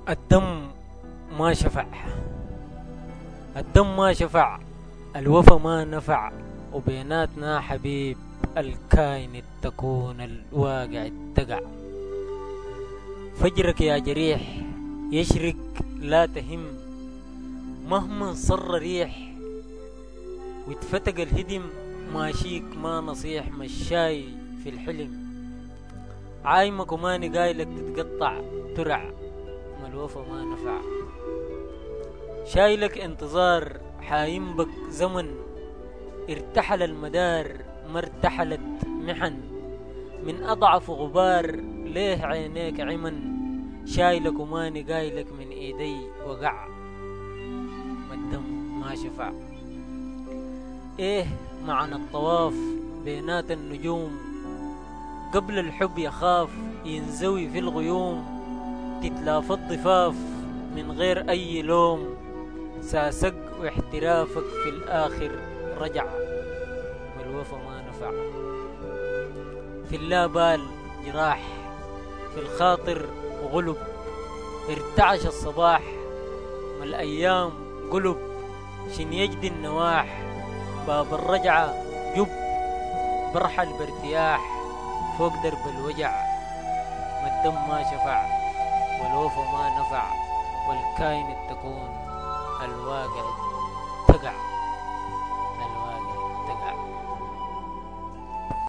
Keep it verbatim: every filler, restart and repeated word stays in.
الدم ما شفع، الدم ما شفع، الوفا ما نفع، وبيناتنا حبيب الكاين تكون الواقع اتقع. فجرك يا جريح يشرق لا تهم، مهما صر ريح واتفتق الهدم، ماشيك ما نصيح مشاي في الحلم. عايمك وماني قايلك تتقطع ترع، ما الوفا ما نفع. شايلك انتظار حايم بك زمن، ارتحل المدار ما ارتحلت محن. من أضعف غبار ليه عينيك عمن، شايلك وماني قايلك من ايدي وقع، ما الدم ما شفع. ايه معنى الطواف بينات النجوم، قبل الحب يخاف ينزوي في الغيوم. تتلافى الضفاف من غير اي لوم، ساسق واحترافك في الاخر رجع، والوفا ما نفع. في اللابال جراح، في الخاطر غلب، ارتعش الصباح ما الايام قلب. شن يجدي النواح باب الرجعة جب، برحل بارتياح فوق درب الوجع. ما الدم ما شفع والوفا ما نفع، والكاين تكون الواقع تقع.